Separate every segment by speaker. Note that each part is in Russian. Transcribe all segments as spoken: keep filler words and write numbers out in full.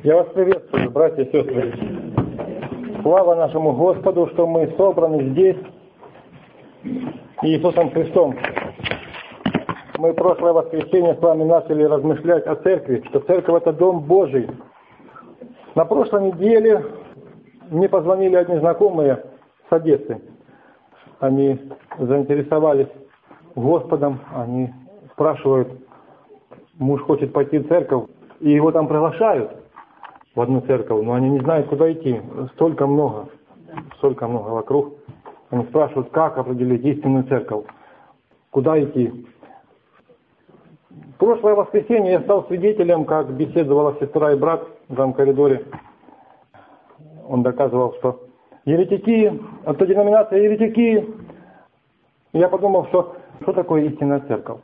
Speaker 1: Я вас приветствую, братья и сестры. Слава нашему Господу, что мы собраны здесь Иисусом Христом. Мы в прошлое воскресенье с вами начали размышлять о церкви, что церковь — это Дом Божий. На прошлой неделе мне позвонили одни знакомые с Одессы. Они заинтересовались Господом, они спрашивают, муж хочет пойти в церковь, и его там приглашают в одну церковь, но они не знают, куда идти. Столько много, столько много вокруг. Они спрашивают, как определить истинную церковь, куда идти. В прошлое воскресенье я стал свидетелем, как беседовала сестра и брат в этом коридоре. Он доказывал, что еретики, автоденоминация еретики. Я подумал, что что такое истинная церковь.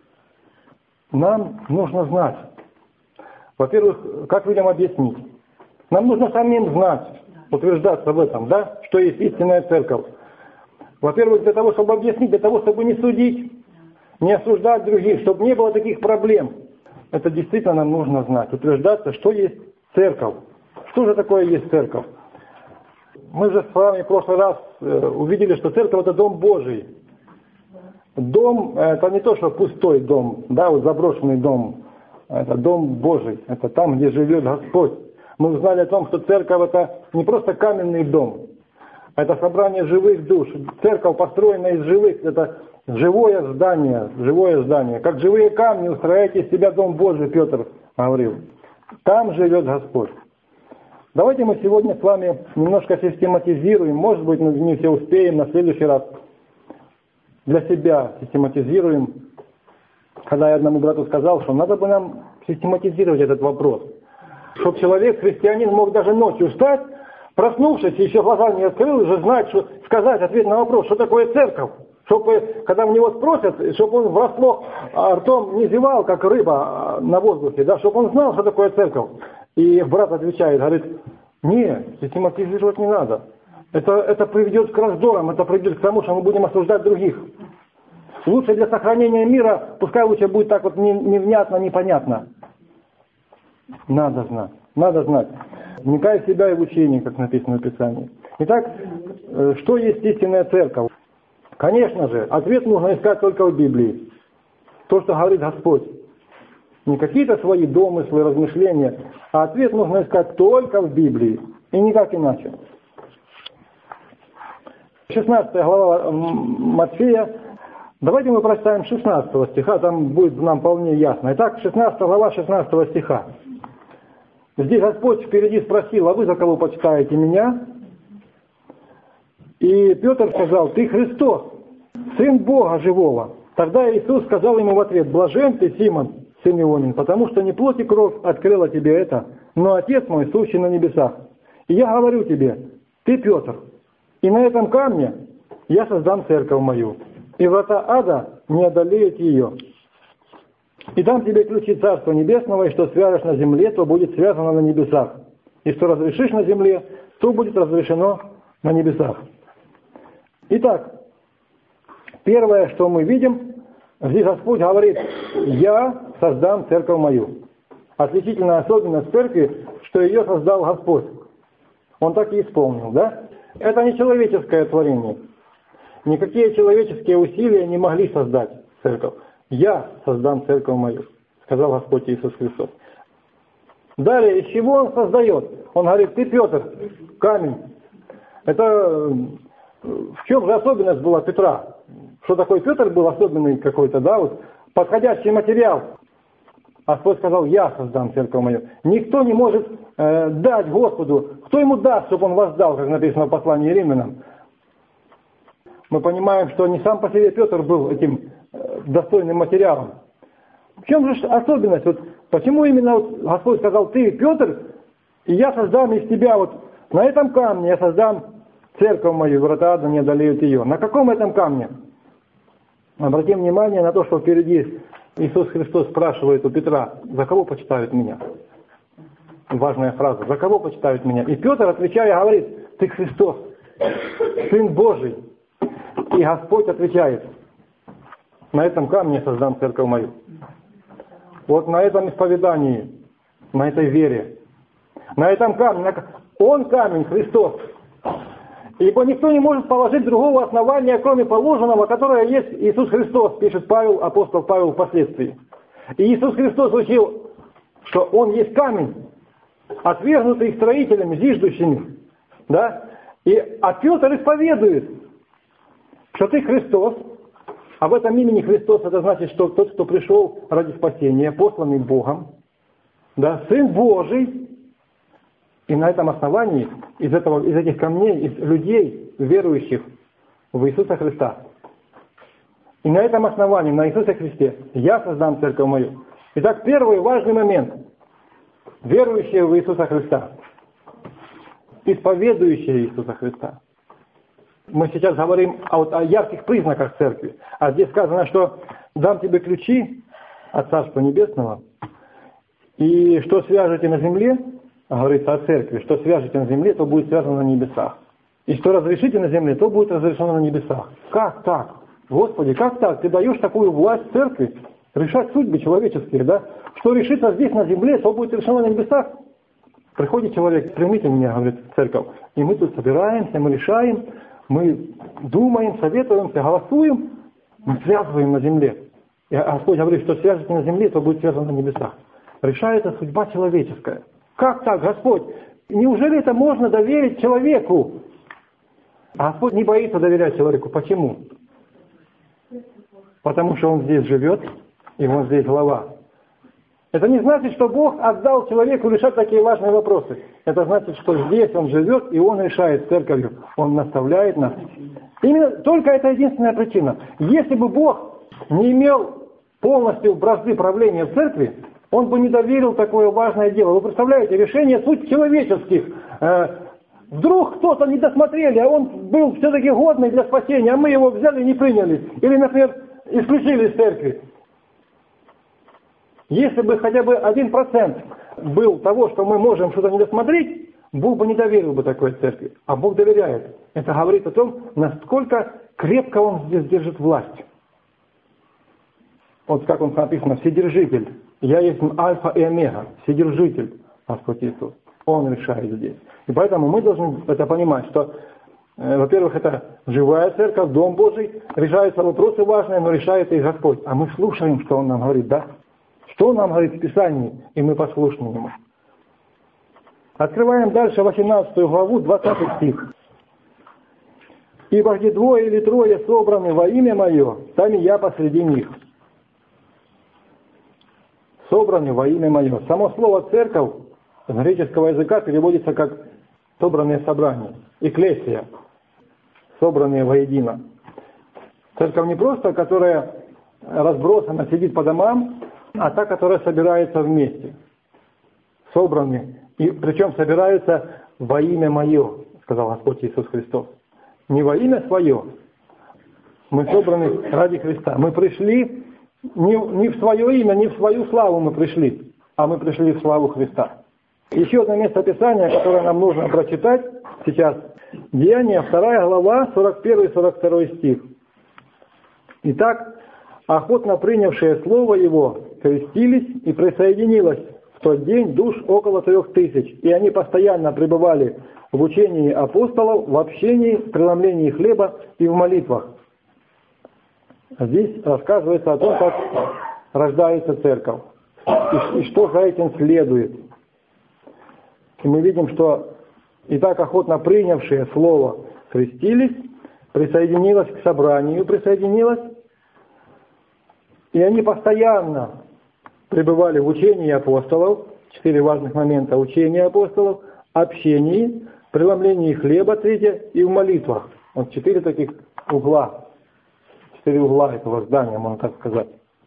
Speaker 1: Нам нужно знать. Во-первых, как людям объяснить? Нам нужно самим знать, утверждаться в этом, да, что есть истинная церковь. Во-первых, для того, чтобы объяснить, для того, чтобы не судить, не осуждать других, чтобы не было таких проблем. Это действительно нам нужно знать, утверждаться, что есть церковь. Что же такое есть церковь? Мы же с вами в прошлый раз увидели, что церковь — это Дом Божий. Дом — это не то, что пустой дом, да, вот заброшенный дом. Это Дом Божий, это там, где живет Господь. Мы узнали о том, что церковь — это не просто каменный дом, это собрание живых душ. Церковь построена из живых, это живое здание, живое здание. Как живые камни устрояйте из себя Дом Божий, Петр говорил. Там живет Господь. Давайте мы сегодня с вами немножко систематизируем, может быть, мы не все успеем, на следующий раз для себя систематизируем. Когда я одному брату сказал, что надо бы нам систематизировать этот вопрос, чтобы человек, христианин, мог даже ночью встать, проснувшись, еще глаза не открыл, уже знать, что, сказать ответ на вопрос, что такое церковь. Чтобы, когда в него спросят, чтобы он врасплох ртом не зевал, как рыба на воздухе, да, чтобы он знал, что такое церковь. И брат отвечает, говорит, нет, систематизировать не надо. Это, это приведет к раздорам, это приведет к тому, что мы будем осуждать других. Лучше для сохранения мира, пускай лучше будет так вот невнятно, непонятно. Надо знать, надо знать. Вникай в себя и в учение, как написано в Писании. Итак, что есть истинная церковь? Конечно же, ответ нужно искать только в Библии. То, что говорит Господь. Не какие-то свои домыслы, размышления, а ответ нужно искать только в Библии. И никак иначе. шестнадцатая глава Матфея. Давайте мы прочитаем шестнадцатого стиха, там будет нам вполне ясно. Итак, шестнадцатая глава шестнадцатого стиха. Здесь Господь впереди спросил, а вы за кого почитаете меня? И Петр сказал, ты Христос, Сын Бога Живого. Тогда Иисус сказал ему в ответ, блажен ты, Симон, сын Ионин, потому что не плоть и кровь открыла тебе это, но Отец мой, сущий на небесах. И я говорю тебе, ты Петр, и на этом камне я создам церковь мою, и врата ада не одолеют ее. И дам тебе ключи Царства Небесного, и что свяжешь на земле, то будет связано на небесах. И что разрешишь на земле, то будет разрешено на небесах. Итак, первое, что мы видим, здесь Господь говорит, я создам церковь мою. Отличительная особенность церкви, что ее создал Господь. Он так и исполнил, да? Это не человеческое творение. Никакие человеческие усилия не могли создать церковь. Я создам церковь мою, сказал Господь Иисус Христос. Далее, из чего Он создает? Он говорит, ты, Петр, камень. Это в чем же особенность была Петра? Что такой Петр был особенный какой-то, да, вот подходящий материал. Господь сказал, я создам церковь мою. Никто не может э, дать Господу. Кто ему даст, чтобы Он воздал, как написано в послании Римлянам? Мы понимаем, что не сам по себе Петр был этим э, достойным материалом. В чем же особенность? Вот, почему именно вот Господь сказал, ты, Петр, и я создам из тебя, вот на этом камне я создам церковь мою, врата ада не одолеют ее. На каком этом камне? Обратим внимание на то, что впереди Иисус Христос спрашивает у Петра, за кого почитают меня? Важная фраза, за кого почитают меня? И Петр, отвечая, говорит, ты Христос, Сын Божий. И Господь отвечает, на этом камне создам церковь мою. Вот на этом исповедании, на этой вере, На этом камне, Он камень, Христос. Ибо никто не может положить другого основания, кроме положенного, которое есть Иисус Христос, пишет Павел, апостол Павел впоследствии. И Иисус Христос учил, что Он есть камень, отвергнутый строителями, зиждущими. Да? И, а Петр исповедует, что ты Христос. Об этом имени Христос, это значит, что тот, кто пришел ради спасения, посланный Богом, да, Сын Божий. И на этом основании, из, этого, из этих камней, из людей, верующих в Иисуса Христа, и на этом основании, на Иисусе Христе, я создам церковь мою. Итак, первый важный момент. Верующие в Иисуса Христа, исповедующие Иисуса Христа. Мы сейчас говорим о, вот, о ярких признаках церкви. А здесь сказано, что дам тебе ключи от Царства Небесного, и что свяжете на земле, говорится о церкви, что свяжете на земле, то будет связано на небесах. И что разрешите на земле, то будет разрешено на небесах. Как так? Господи, как так? Ты даешь такую власть церкви решать судьбы человеческие, да? Что решится здесь на земле, то будет решено на небесах. Приходит человек, примите меня, говорит церковь, и мы тут собираемся, мы решаем, мы думаем, советуемся, голосуем, мы связываем на земле. И Господь говорит, что свяжете на земле, то будет связано на небесах. Решается судьба человеческая. Как так, Господь? Неужели это можно доверить человеку? А Господь не боится доверять человеку. Почему? Потому что Он здесь живет, и Он здесь глава. Это не значит, что Бог отдал человеку решать такие важные вопросы. Это значит, что здесь Он живет, и Он решает церковью. Он наставляет нас. Именно только это единственная причина. Если бы Бог не имел полностью бразды правления в церкви, Он бы не доверил такое важное дело. Вы представляете, решение судьб человеческих. Вдруг кто-то не досмотрели, а он был все-таки годный для спасения, а мы его взяли и не приняли. Или, например, исключили из церкви. Если бы хотя бы один процент был того, что мы можем что-то не досмотреть, Бог бы не доверил бы такой церкви. А Бог доверяет. Это говорит о том, насколько крепко Он здесь держит власть. Вот как Он написано, Вседержитель. Я есть Альфа и Омега, Вседержитель, Господь Иисус. Он решает здесь. И поэтому мы должны это понимать, что, э, во-первых, это живая церковь, Дом Божий, решаются вопросы важные, но решает их Господь. А мы слушаем, что Он нам говорит, да? Что Он нам говорит в Писании, и мы послушны Ему. Открываем дальше восемнадцатую главу, двадцатый стих. «Ибо где двое или трое собраны во имя Мое, там и я посреди них». Собраны во имя Мое. Само слово «церковь» с греческого языка переводится как «собранные собрания», «экклесия», «собранные воедино». Церковь не просто, которая разбросана, сидит по домам, а та, которая собирается вместе. Собраны. И причем собираются во имя Мое, сказал Господь Иисус Христос. Не во имя Свое. Мы собраны ради Христа. Мы пришли не, не в свое имя, не в свою славу мы пришли, а мы пришли в славу Христа. Еще одно место Писания, которое нам нужно прочитать сейчас. Деяния, вторая глава, сорок первый сорок второй стих. Итак, охотно принявшие слово Его крестились, и присоединилось в тот день душ около трех тысяч, и они постоянно пребывали в учении апостолов, в общении, в преломлении хлеба и в молитвах. Здесь рассказывается о том, как рождается церковь, и, и что за этим следует. И мы видим, что и так охотно принявшие слово крестились, присоединилось к собранию, присоединилось, и они постоянно пребывали в учении апостолов, четыре важных момента: учения апостолов, общении, преломлении хлеба, третье, и в молитвах. Вот четыре таких угла, четыре угла этого здания, можно так сказать.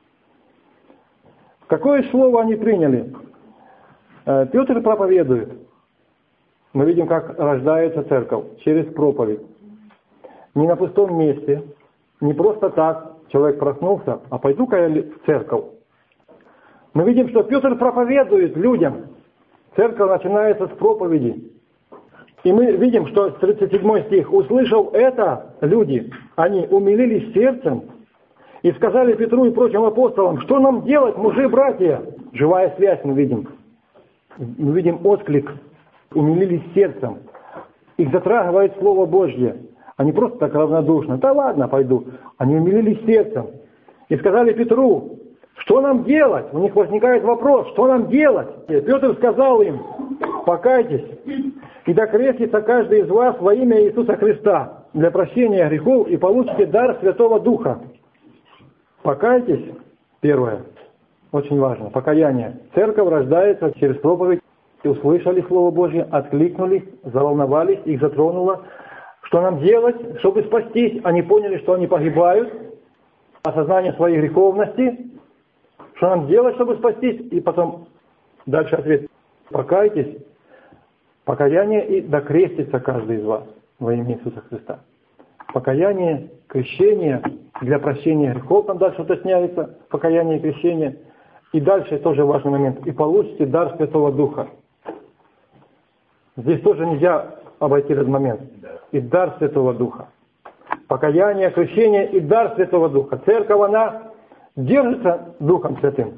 Speaker 1: Какое слово они приняли? Петр проповедует. Мы видим, как рождается церковь через проповедь. Не на пустом месте, не просто так человек проснулся, а пойду-ка я в церковь. Мы видим, что Петр проповедует людям. Церковь начинается с проповеди. И мы видим, что тридцать седьмой стих. «Услышав это, люди, они умилились сердцем и сказали Петру и прочим апостолам, что нам делать, мужи, братья?» Живая связь мы видим. Мы видим отклик умилились сердцем. Их затрагивает Слово Божье. Они просто так равнодушно. Да ладно, пойду. Они умилились сердцем. И сказали Петру, что нам делать? У них возникает вопрос, что нам делать? И Петр сказал им, покайтесь, и докрестится каждый из вас во имя Иисуса Христа для прощения грехов и получите дар Святого Духа. Покайтесь, первое, очень важно, покаяние. Церковь рождается через проповедь. Услышали Слово Божье, откликнулись, заволновались, их затронуло. Что нам делать, чтобы спастись? Они поняли, что они погибают, осознание своей греховности. Что нам делать, чтобы спастись? И потом дальше ответ. Покайтесь, покаяние и докрестится каждый из вас во имя Иисуса Христа. Покаяние, крещение для прощения грехов, там дальше уточняется, покаяние и крещение. И дальше тоже важный момент. И получите дар Святого Духа. Здесь тоже нельзя обойти этот момент. И дар Святого Духа. Покаяние, крещение и дар Святого Духа. Церковь, она держится Духом Святым.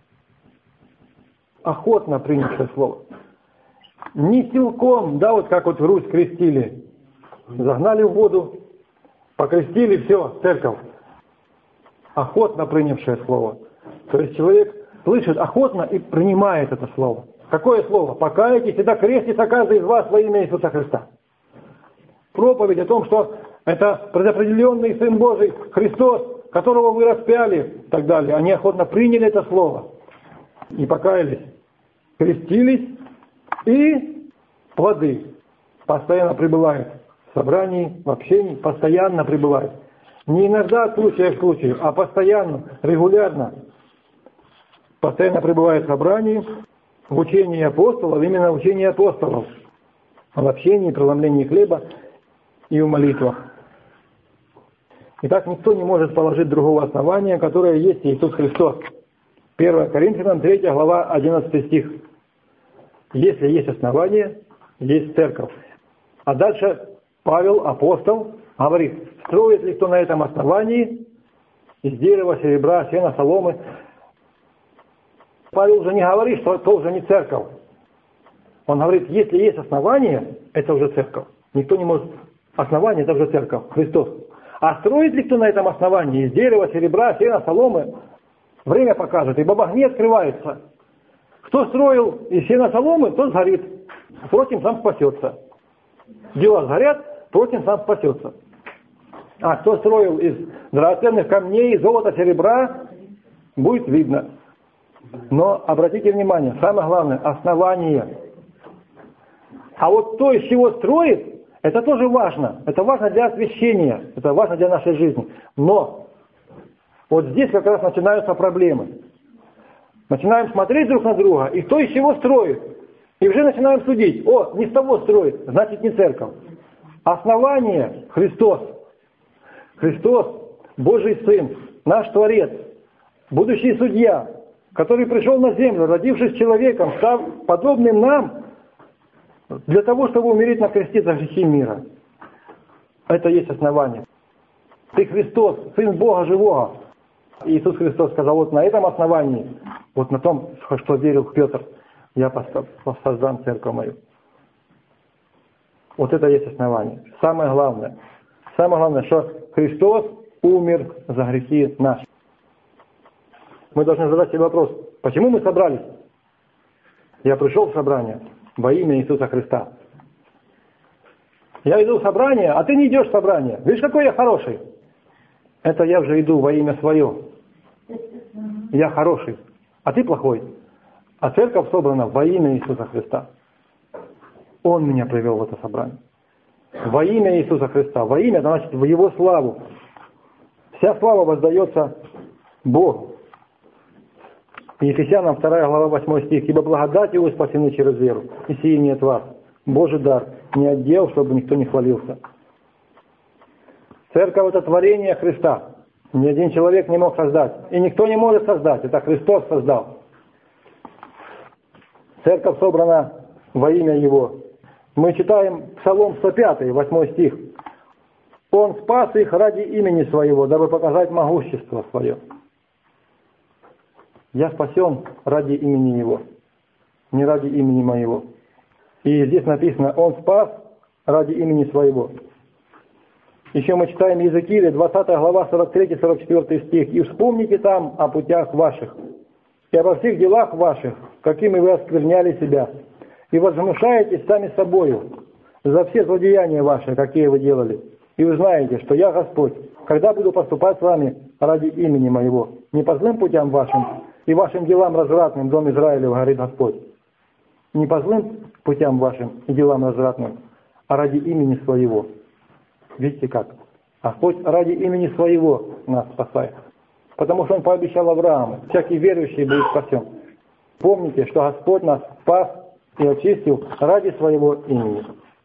Speaker 1: Охотно принявшее слово. Не силком, да, вот как вот в Русь крестили. Загнали в воду, покрестили, все, церковь. Охотно принявшее слово. То есть человек слышит охотно и принимает это слово. Какое слово? Покайтесь, и докрестится каждый из вас во имя Иисуса Христа. Проповедь о том, что это предопределенный Сын Божий, Христос, которого вы распяли, и так далее. Они охотно приняли это слово и покаялись, крестились, и плоды постоянно пребывают в собрании, в общении, постоянно пребывают. Не иногда от случая к случаю, а постоянно, регулярно. Постоянно пребывают в собрании, в учении апостолов, именно в учении апостолов, в общении, преломлении хлеба и в молитвах. Итак, никто не может положить другого основания, которое есть Иисус Христос. первое Коринфянам третья глава, одиннадцатый стих. Если есть основание, есть церковь. А дальше Павел, апостол, говорит, строит ли кто на этом основании из дерева, серебра, сена, соломы. Павел уже не говорит, что это уже не церковь. Он говорит, если есть основание, это уже церковь. Никто не может... Основание — это уже церковь, Христос. А строит ли кто на этом основании из дерева, серебра, сена, соломы? Время покажет, ибо огни открываются. Кто строил из сена, соломы, тот сгорит. Впрочем, сам спасется. Дела сгорят, впрочем, сам спасется. А кто строил из драгоценных камней, золота, серебра, будет видно. Но обратите внимание, самое главное, основание. А вот то, из чего строит, это тоже важно. Это важно для освящения, это важно для нашей жизни. Но вот здесь как раз начинаются проблемы. Начинаем смотреть друг на друга, и кто из чего строит. И уже начинаем судить. О, не с того строит, значит не церковь. Основание — Христос. Христос, Божий Сын, наш Творец, будущий судья, который пришел на землю, родившись человеком, став подобным нам, для того, чтобы умереть на кресте за грехи мира. Это есть основание. Ты Христос, Сын Бога Живого. Иисус Христос сказал, вот на этом основании, вот на том, что верил Петр, я создам церковь мою. Вот это есть основание. Самое главное. Самое главное, что Христос умер за грехи наши. Мы должны задать себе вопрос, почему мы собрались? Я пришел в собрание во имя Иисуса Христа. Я иду в собрание, а ты не идешь в собрание. Видишь, какой я хороший? Это я уже иду во имя свое. Я хороший, а ты плохой. А церковь собрана во имя Иисуса Христа. Он меня привел в это собрание. Во имя Иисуса Христа. Во имя, значит, в Его славу. Вся слава воздается Богу. Ефесянам вторая глава, восьмой стих. «Ибо благодатью вы спасены через веру, и сие не от вас. Божий дар, не от дел, чтобы никто не хвалился». Церковь — это творение Христа. Ни один человек не мог создать. И никто не может создать. Это Христос создал. Церковь собрана во имя Его. Мы читаем Псалом сто пятый, восьмой стих. «Он спас их ради имени Своего, дабы показать могущество Свое». Я спасен ради имени Его, не ради имени моего. И здесь написано, Он спас ради имени Своего. Еще мы читаем Иезекииля, двадцатая глава, сорок третий сорок четвёртый стих. «И вспомните там о путях ваших, и обо всех делах ваших, какими вы оскверняли себя, и возмущаетесь сами собою за все злодеяния ваши, какие вы делали. И вы знаете, что я Господь, когда буду поступать с вами ради имени Моего, не по злым путям вашим и вашим делам развратным, дом Израилев, говорит Господь, не по злым путям вашим и делам развратным, а ради имени Своего». Видите как? Господь ради имени Своего нас спасает. Потому что Он пообещал Аврааму, всякий верующий будет спасен. Помните, что Господь нас спас и очистил ради Своего имени.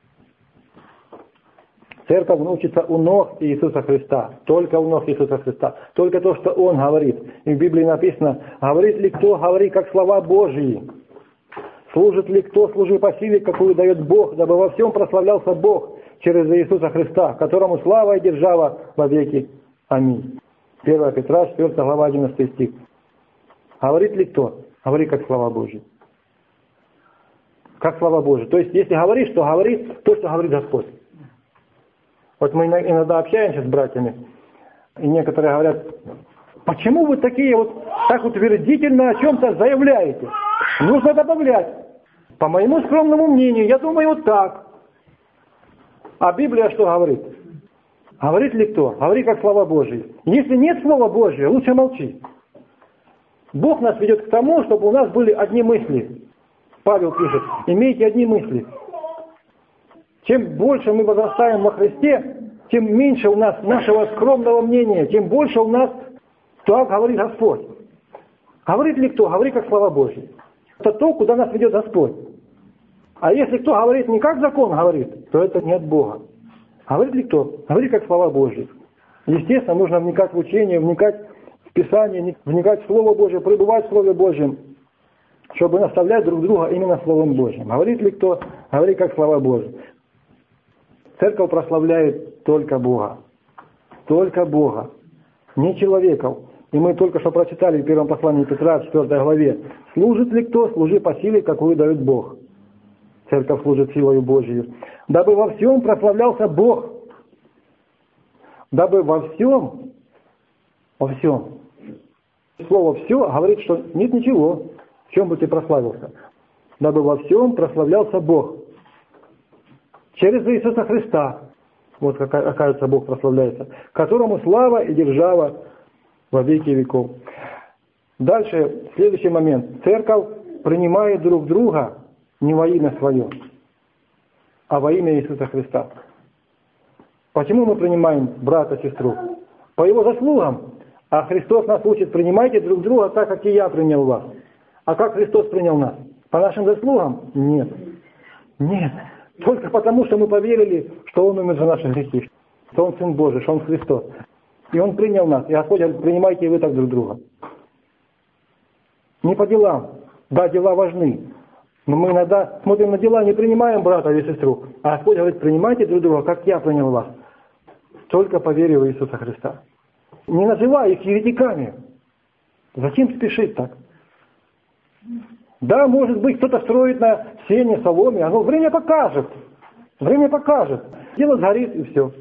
Speaker 1: Церковь научится у ног Иисуса Христа, только у ног Иисуса Христа, только то, что Он говорит. И в Библии написано, говорит ли кто, говори как слова Божьи. Служит ли кто, служи по силе, какую дает Бог, дабы во всем прославлялся Бог через Иисуса Христа, которому слава и держава во веки. Аминь. первое Петра, четвёртая глава, одиннадцатый стих. Говорит ли кто? Говори как слова Божьи. Как слова Божьи. То есть, если говоришь, то говори то, что говорит Господь. Вот мы иногда общаемся с братьями, и некоторые говорят, почему вы такие вот так утвердительно о чем-то заявляете? Нужно добавлять. По моему скромному мнению, я думаю вот так. А Библия что говорит? Говорит ли кто? Говори как слова Божьи. Если нет слова Божьего, лучше молчи. Бог нас ведет к тому, чтобы у нас были одни мысли. Павел пишет, имейте одни мысли. Чем больше мы возрастаем во Христе, тем меньше у нас нашего скромного мнения, тем больше у нас, так говорит Господь. Говорит ли кто? Говори как слова Божьи. Это то, куда нас ведет Господь. А если кто говорит не как закон говорит, то это не от Бога. Говорит ли кто? Говори как слова Божьи. Естественно, нужно вникать в учение, вникать в Писание, вникать в Слово Божье, пребывать в Слове Божьем, чтобы наставлять друг друга именно Словом Божьим. Говорит ли кто? Говори как слова Божьи. Церковь прославляет только Бога. Только Бога. Не человеков. И мы только что прочитали в первом послании Петра, в четвёртой главе. «Служит ли кто? Служи по силе, какую дает Бог». Церковь служит силою Божьей. «Дабы во всем прославлялся Бог». Дабы во всем, во всем. Слово «все» говорит, что нет ничего, в чем бы ты прославился. Дабы во всем прославлялся Бог. Через Иисуса Христа. Вот как, оказывается, Бог прославляется. Которому слава и держава во веки веков. Дальше, следующий момент. Церковь принимает друг друга не во имя свое, а во имя Иисуса Христа. Почему мы принимаем брата, сестру? По его заслугам. А Христос нас учит, принимайте друг друга так, как и я принял вас. А как Христос принял нас? По нашим заслугам? Нет. Нет. Только потому, что мы поверили, что Он умер за наши грехи, что Он Сын Божий, что Он Христос. И Он принял нас. И Господь говорит, принимайте и вы так друг друга. Не по делам. Да, дела важны. Но мы иногда смотрим на дела, не принимаем брата или сестру. А Господь говорит, принимайте друг друга, как я принял вас. Только по вере в Иисуса Христа. Не называй их еретиками. Зачем спешить так? Да, может быть, кто-то строит на сене, соломе, оно время покажет. Время покажет. Дело сгорит и все.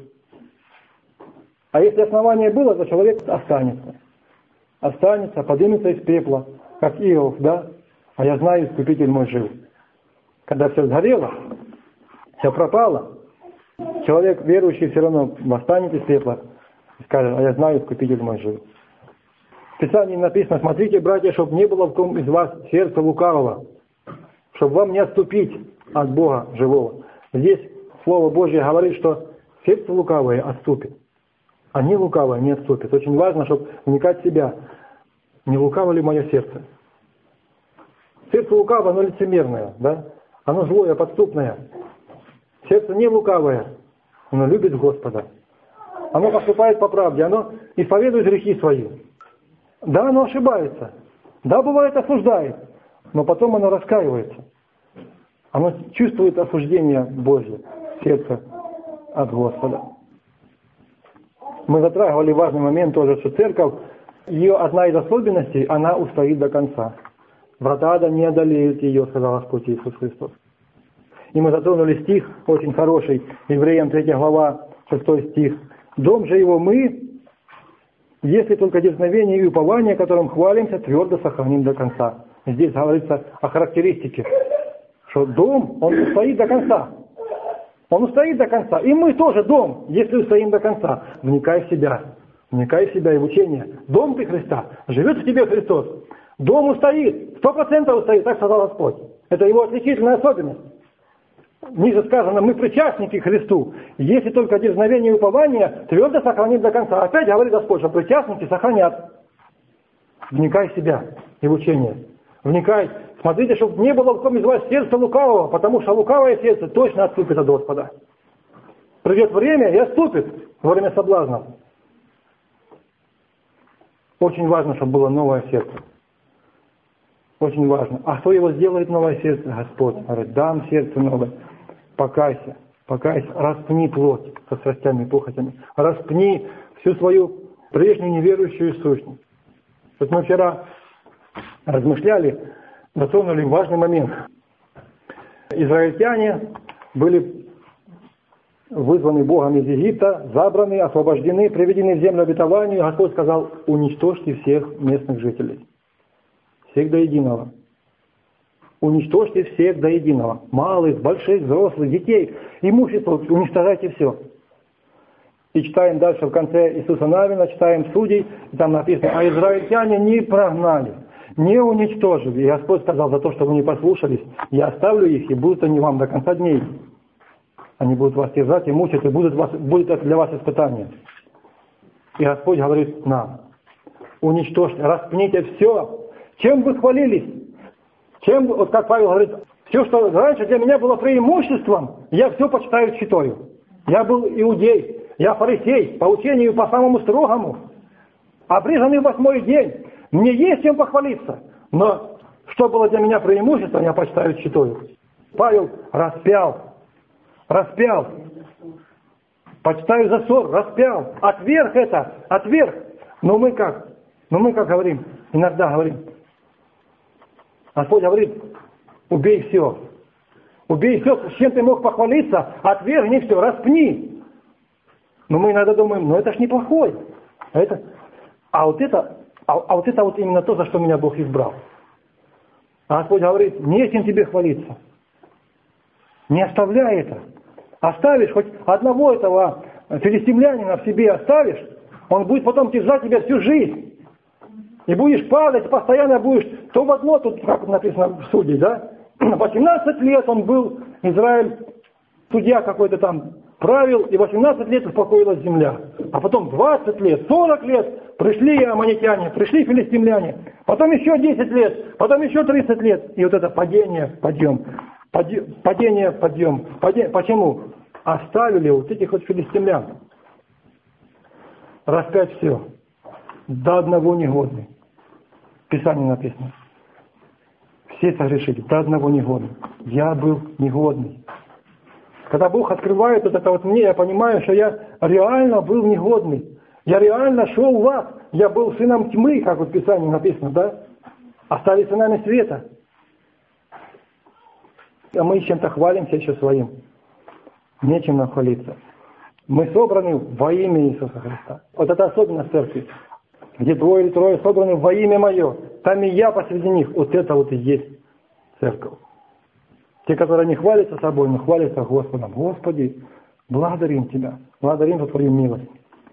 Speaker 1: А если основание было, то человек останется. Останется, поднимется из пепла, как Иов, да? А я знаю, Искупитель мой жив. Когда все сгорело, все пропало, человек верующий все равно восстанет из пепла и скажет, а я знаю, Искупитель мой жив. В Писании написано, смотрите, братья, чтобы не было в ком из вас сердца лукавого, чтобы вам не отступить от Бога живого. Здесь Слово Божье говорит, что сердце лукавое отступит, а не лукавое не отступит. Очень важно, чтобы вникать в себя, не лукаво ли мое сердце. Сердце лукавое, оно лицемерное, да? Оно злое, подступное. Сердце не лукавое, оно любит Господа. Оно поступает по правде, оно исповедует грехи свои. Да, оно ошибается. Да, бывает, осуждает. Но потом оно раскаивается. Оно чувствует осуждение Божье в сердце от Господа. Мы затрагивали важный момент тоже, что церковь, ее одна из особенностей, она устоит до конца. Врата ада не одолеют ее, сказал Господь Иисус Христос. И мы затронули стих очень хороший, Евреям третья глава, шестой стих. «Дом же его мы, если только дерзновение и упование, которым хвалимся, твердо сохраним до конца». Здесь говорится о характеристике, что дом, он устоит до конца. Он устоит до конца. И мы тоже дом, если устоим до конца. Вникай в себя. Вникай в себя и в учение. Дом ты Христа. Живет в тебе Христос. Дом устоит. Сто процентов устоит, так сказал Господь. Это его отличительная особенность. Ниже сказано, мы причастники Христу. Если только дерзновение и упование, твердо сохраним до конца. Опять говорит Господь, что причастники сохранят. Вникай в себя и в учение. Вникай. Смотрите, чтобы не было в ком из вас сердца лукавого, потому что лукавое сердце точно отступит от Господа. Придет время и отступит во время соблазна. Очень важно, чтобы было новое сердце. Очень важно. А кто его сделает новое сердце? Господь. Говорит, дам сердце новое. Покайся. Покайся. Распни плоть со страстями и похотями. Распни всю свою прежнюю неверующую сущность. Вот мы вчера размышляли, затронули важный момент. Израильтяне были вызваны Богом из Египта, забраны, освобождены, приведены в землю обетованию. Господь сказал, уничтожьте всех местных жителей. Всех до единого. Уничтожьте всех до единого. Малых, больших, взрослых, детей, имущество, уничтожайте все. И читаем дальше в конце Иисуса Навина, читаем Судей, и там написано, а израильтяне не прогнали, не уничтожили. И Господь сказал, за то, что вы не послушались, я оставлю их, и будут они вам до конца дней. Они будут вас терзать и мучить, и будут вас, будет это для вас испытание. И Господь говорит нам, уничтожьте, распните все. Чем вы хвалились? Чем, вот как Павел говорит, все, что раньше для меня было преимуществом, я все почитаю читаю. Я был иудей, я фарисей, по учению по самому строгому, обрезанный в восьмой день. Мне есть чем похвалиться, но что было для меня преимуществом, я почитаю читаю. Павел распял, распял, почитаю за ссор, распял, отверг это, отверг. Но мы как? Но мы как говорим? Иногда говорим. Господь говорит, убей все. Убей все, с чем ты мог похвалиться, отвергни все, распни. Но мы иногда думаем, ну это ж неплохой. А, это, а, вот это, а, а вот это вот именно то, за что меня Бог избрал. А Господь говорит, не с чем тебе хвалиться. Не оставляй это. Оставишь хоть одного этого филистимлянина в себе оставишь, он будет потом терзать тебя всю жизнь. И будешь падать, постоянно будешь то в одно, тут как написано в Судей, да? восемнадцать лет он был, Израиль, судья какой-то там правил, и восемнадцать лет успокоилась земля. А потом двадцать лет, сорок лет пришли аммонитяне, пришли филистимляне. Потом еще десять лет, потом еще тридцать лет. И вот это падение, подъем, падение, подъем. Падение. Почему? Оставили вот этих вот филистимлян. Распять все. До одного негодный. В Писании написано. Все согрешили, до одного негодный. Я был негодный. Когда Бог открывает вот это вот мне, я понимаю, что я реально был негодный. Я реально шел в ад. Я был сыном тьмы, как вот в Писании написано, да? А стали сынами света. А мы чем-то хвалимся еще своим. Нечем нам хвалиться. Мы собраны во имя Иисуса Христа. Вот это особенность церкви. Где двое или трое собраны во имя Мое, там и я посреди них. Вот это вот и есть церковь. Те, которые не хвалятся собой, но хвалятся Господом. Господи, благодарим Тебя, благодарим за Твою милость.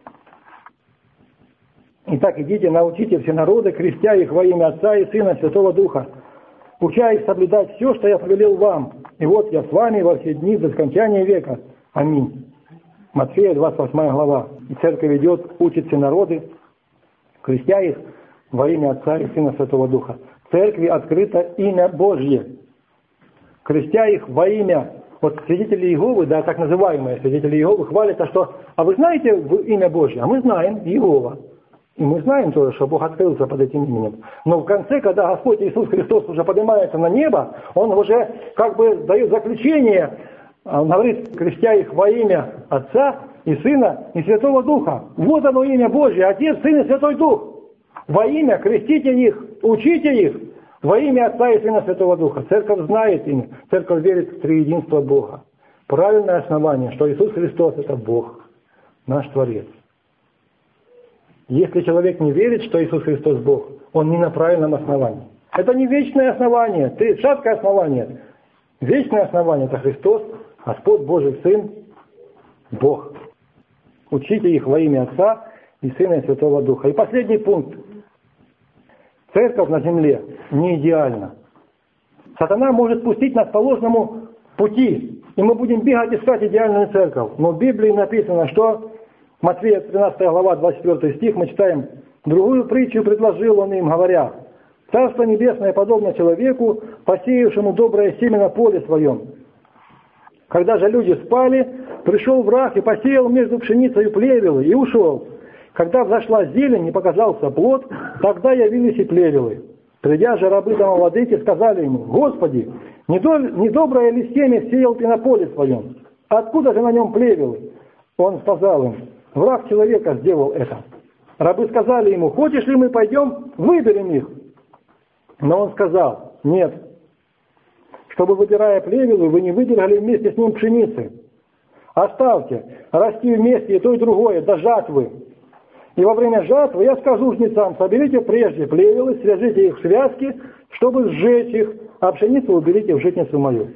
Speaker 1: Итак, идите, научите все народы, крестя их во имя Отца и Сына, Святого Духа, уча их соблюдать все, что я повелел вам. И вот я с вами во все дни до скончания века. Аминь. Матфея, двадцать восьмая глава. И церковь идет, учит все народы, крестя их во имя Отца и Сына Святого Духа. Церкви открыто имя Божье. Крестя их во имя, вот свидетели Иеговы, да, так называемые свидетели Иеговы, хвалятся, что, а вы знаете имя Божье? А мы знаем, Иегова. И мы знаем тоже, что Бог открылся под этим именем. Но в конце, когда Господь Иисус Христос уже поднимается на небо, Он уже как бы дает заключение, Он говорит, крестя их во имя Отца и Сына и Святого Духа. Вот оно имя Божье, Отец, Сын и Святой Дух. Во имя крестите их, учите их, Во имя Отца и Сына Святого Духа. Церковь знает имя, церковь верит в триединство Бога. Правильное основание, что Иисус Христос – это Бог, наш Творец. Если человек не верит, что Иисус Христос Бог, он не на правильном основании. Это не вечное основание, это шаткое основание. Вечное основание – это Христос, Господь Божий Сын, Бог. Учите их во имя Отца и Сына и Святого Духа. И последний пункт. Церковь на земле не идеальна. Сатана может пустить нас по ложному пути, и мы будем бегать искать идеальную церковь. Но в Библии написано, что Матфея тринадцатая глава, двадцать четвёртый стих, мы читаем: «Другую притчу предложил он им, говоря: Царство Небесное подобно человеку, посеявшему доброе семя на поле своем. Когда же люди спали, пришел враг и посеял между пшеницей плевелы и ушел. Когда взошла зелень и показался плод, тогда явились и плевелы. Придя же рабы дома владыки, сказали ему: Господи, недоброе ли семя сеял ты на поле своем? Откуда же на нем плевелы? Он сказал им: враг человека сделал это. Рабы сказали ему: хочешь ли мы пойдем, выберем их? Но он сказал: нет, чтобы, выбирая плевелы, вы не выдержали вместе с ним пшеницы. Оставьте, расти вместе и то, и другое, до жатвы. И во время жатвы я скажу жнецам: соберите прежде плевелы, свяжите их в связки, чтобы сжечь их, а пшеницу уберите в житницу мою.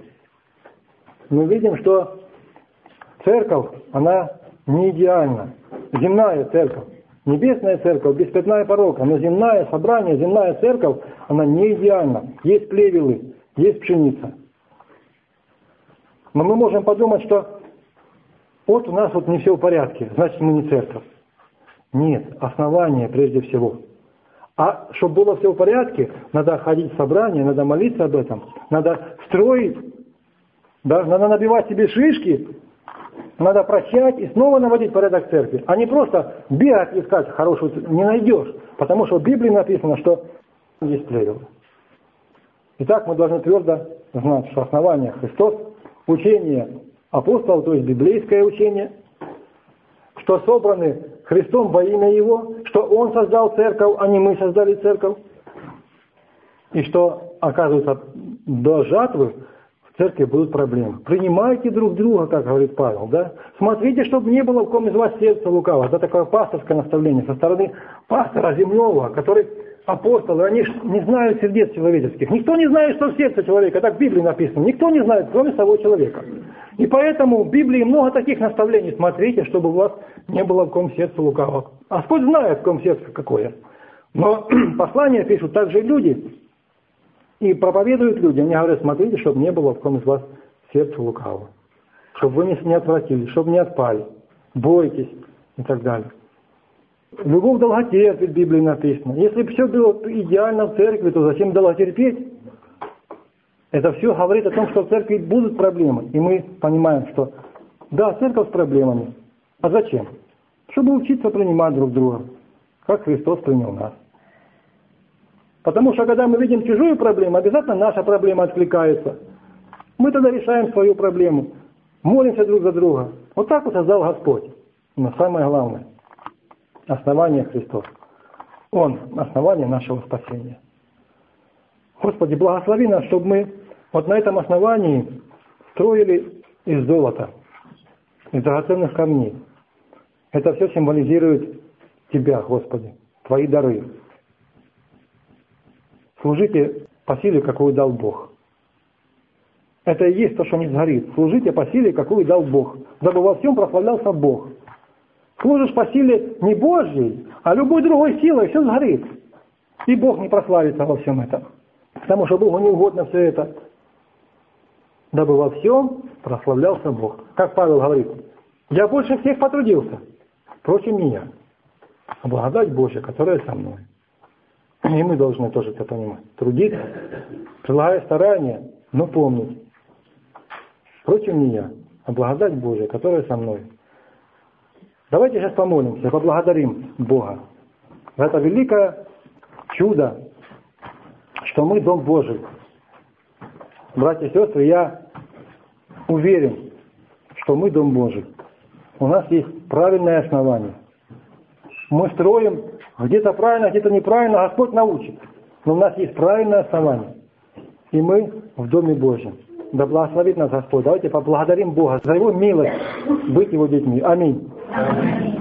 Speaker 1: Мы видим, что церковь, она не идеальна. Земная церковь. Небесная церковь без пятна и порока, но земное собрание, земная церковь, она не идеальна. Есть плевелы, есть пшеница. Но мы можем подумать, что вот у нас вот не все в порядке, значит мы не церковь. Нет, основание прежде всего. А чтобы было все в порядке, надо ходить в собрание, надо молиться об этом, надо строить, да, надо набивать себе шишки, надо прощать и снова наводить порядок в церкви, а не просто бегать искать хорошую церковь. Не найдешь, потому что в Библии написано, что есть плевелы. Итак, мы должны твердо знать, что основание Христос, учение апостолов, то есть библейское учение, что собраны Христом во имя Его, что Он создал церковь, а не мы создали церковь, и что, оказывается, до жатвы в церкви будут проблемы. Принимайте друг друга, как говорит Павел, да? Смотрите, чтобы не было в ком из вас сердца лукавого. Это такое пасторское наставление со стороны пастора земного, который апостолы, они ж не знают сердец человеческих. Никто не знает, что в сердце человека, так в Библии написано. Никто не знает, кроме самого человека. И поэтому в Библии много таких наставлений. Смотрите, чтобы у вас не было в ком сердце лукавого. А Господь знает, в ком сердце какое. Но послания пишут также люди. И проповедуют люди. Они говорят: смотрите, чтобы не было в ком из вас сердце лукавого. Чтобы вы не отвратились, чтобы не отпали. Бойтесь и так далее. Любовь долготерпит, в Библии написано. Если бы все было идеально в церкви, то зачем долготерпеть? Это все говорит о том, что в церкви будут проблемы. И мы понимаем, что да, церковь с проблемами. А зачем? Чтобы учиться принимать друг друга, как Христос принял нас. Потому что когда мы видим чужую проблему, обязательно наша проблема откликается. Мы тогда решаем свою проблему. Молимся друг за друга. Вот так вот создал Господь. Но самое главное — основание Христос. Он — основание нашего спасения. Господи, благослови нас, чтобы мы вот на этом основании строили из золота, из драгоценных камней. Это все символизирует Тебя, Господи, Твои дары. Служите по силе, какую дал Бог. Это и есть то, что не сгорит. Служите по силе, какую дал Бог, дабы во всем прославлялся Бог. Служишь по силе не Божьей, а любой другой силой, все сгорит. И Бог не прославится во всем этом. Потому что Богу не угодно все это. Дабы во всем прославлялся Бог. Как Павел говорит: я больше всех потрудился, впрочем, не я, а благодать Божья, которая со мной. И мы должны тоже это понимать. Трудиться, прилагая старания, но помнить. Впрочем, не я, а благодать Божья, которая со мной. Давайте сейчас помолимся, поблагодарим Бога за это великое чудо, что мы Дом Божий. Братья и сестры, я уверен, что мы Дом Божий. У нас есть правильное основание. Мы строим где-то правильно, где-то неправильно, Господь научит. Но у нас есть правильное основание. И мы в Доме Божьем. Да благословит нас Господь. Давайте поблагодарим Бога за Его милость быть Его детьми. Аминь. Аминь.